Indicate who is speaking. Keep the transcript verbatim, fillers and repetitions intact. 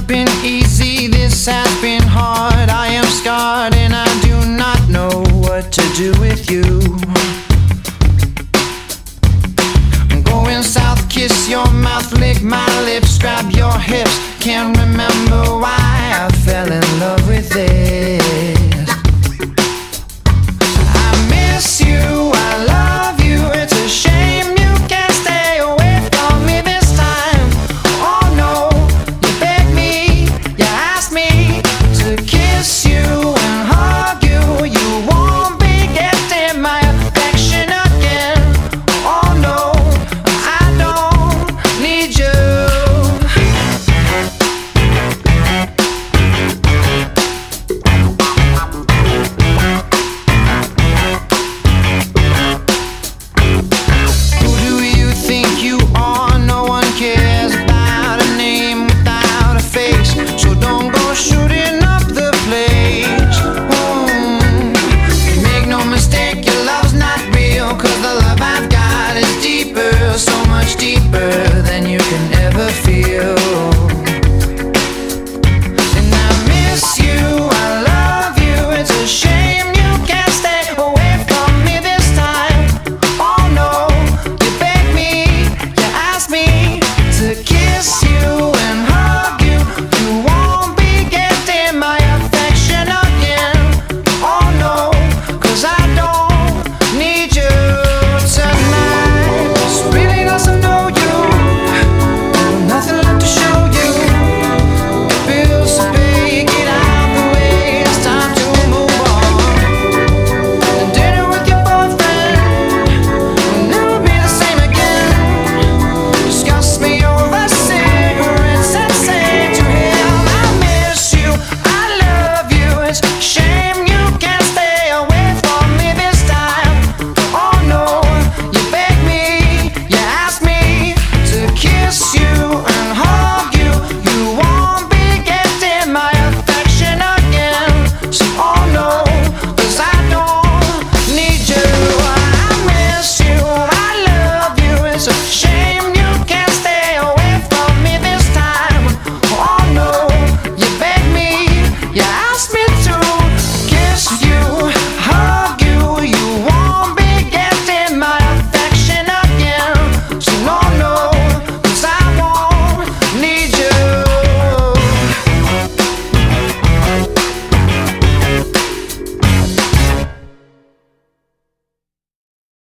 Speaker 1: not been easy, this has been hard. I am scarred and I do not know what to do with you. I'm going south, kiss your mouth, lick my lips, grab your hips. Can't remember why I fell in love with this. I miss you, I love you, it's a shame you can't stay away from me this time. Oh no, you begged me, you asked me to kiss you and hug you. You won't be getting my affection again. Oh no, I don't need you. Deeper than you can ever feel. And I miss you, I love you, it's a shame you can't stay away from me this time. Oh no, you begged me, you asked me to keep